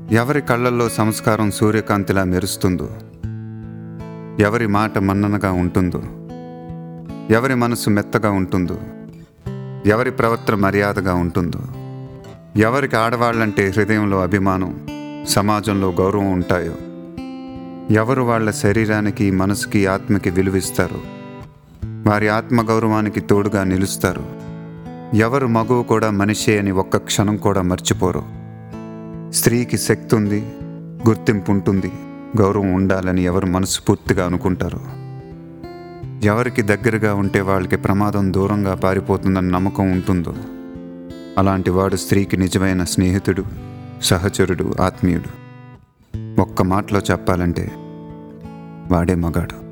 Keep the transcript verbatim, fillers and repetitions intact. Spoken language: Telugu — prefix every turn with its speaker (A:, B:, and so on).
A: ఎవరి కళ్ళల్లో సంస్కారం సూర్యకాంతిలా మెరుస్తుందో, ఎవరి మాట మన్ననగా ఉంటుందో, ఎవరి మనసు మెత్తగా ఉంటుందో, ఎవరి ప్రవర్తన మర్యాదగా ఉంటుందో, ఎవరికి ఆడవాళ్ళంటే హృదయంలో అభిమానం, సమాజంలో గౌరవం ఉంటాయో, ఎవరు వాళ్ళ శరీరానికి, మనసుకి, ఆత్మకి విలువిస్తారు, వారి ఆత్మగౌరవానికి తోడుగా నిలుస్తారు, ఎవరు మగువు కూడా మనిషే అని ఒక్క క్షణం కూడా మర్చిపోరు. స్త్రీకి శక్తి ఉంది, గుర్తింపు ఉంటుంది, గౌరవం ఉండాలని ఎవరు మనస్ఫూర్తిగా అనుకుంటారు. ఎవరికి దగ్గరగా ఉంటే వాళ్ళకి ప్రమాదం దూరంగా పారిపోతుందని నమ్మకం ఉంటుందో, అలాంటి వాడు స్త్రీకి నిజమైన స్నేహితుడు, సహచరుడు, ఆత్మీయుడు. ఒక్క మాటలో చెప్పాలంటే వాడే మగాడు.